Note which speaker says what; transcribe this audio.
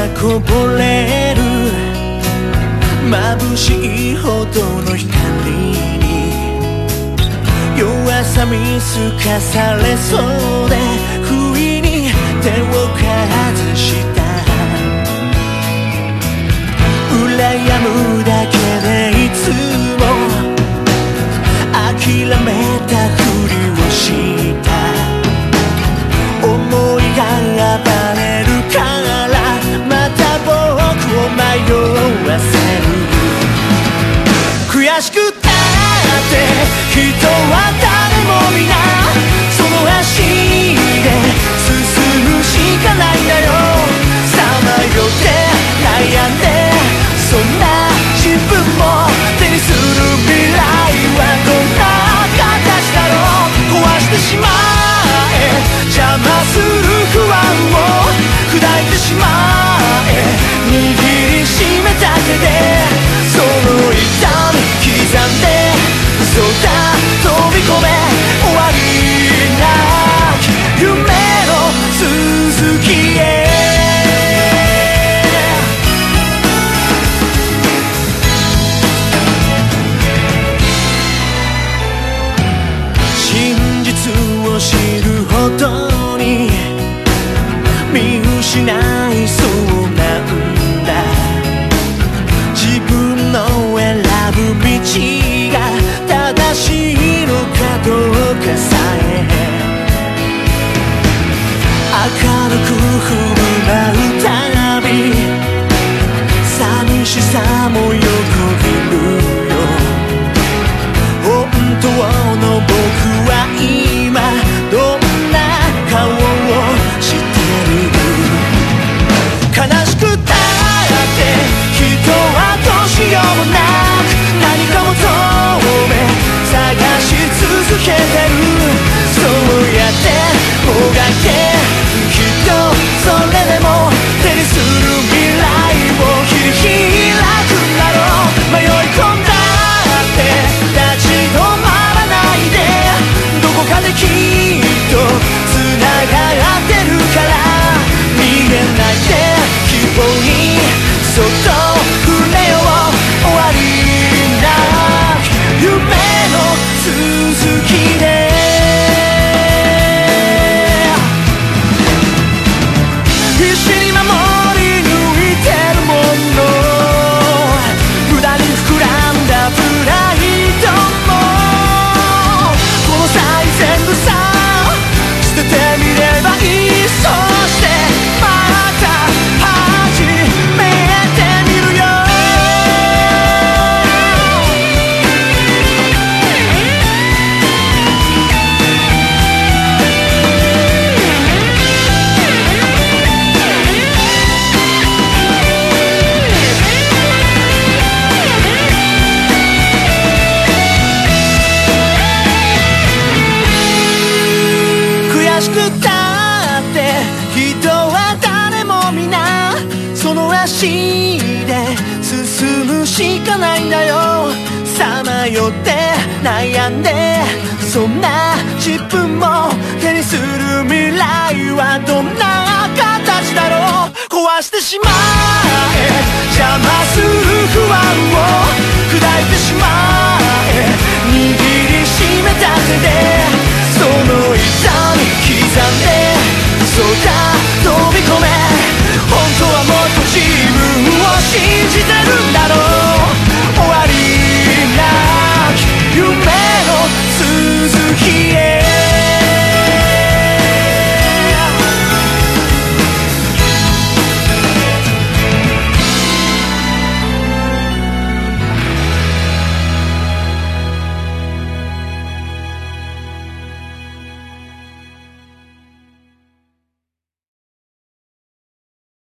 Speaker 1: こぼれる眩しいほどの光に弱さ見透かされそうで不意に手をかざした羨むだけでいつも諦めたふりをした思いが暴れるからまた僕を迷わせる悔しくたって人は誰も皆その足で進むしかないんだよさまよって悩んでそんな自分も手にする未来はどんな形だろう壊してしまえ邪魔する不安を砕いてしまえ握りしめた手でその痛み刻んで嘘だ飛び込め終わりなき夢の続きへ真実を知るほどに見失いそうなんだ自分の選ぶ道が正しいのかどうかさえ明るく振る舞うたび寂しさも横切るよ本当の僕は今どんな顔をしてる悲しくたって人はどうしようもなく何か求め探し続けてるそうやってもがいてきっとそれでも手にする未来を切り開くんだろう迷い込んだって立ち止まらないでどこかできっと繋がってるから逃げないで希望にそっと触れよう終わりなき夢の続きで必死に守り抜いてるもの無駄に膨らんだプライドもこの際全部さ捨ててみればいいそしてまた始めてみるよ悔しくたって人は誰も皆その足で進むしかないんだよさまよって悩んでそんな自分も手にする未来はどんな形だろう壊してしまえ邪魔する不安を砕いてしまえ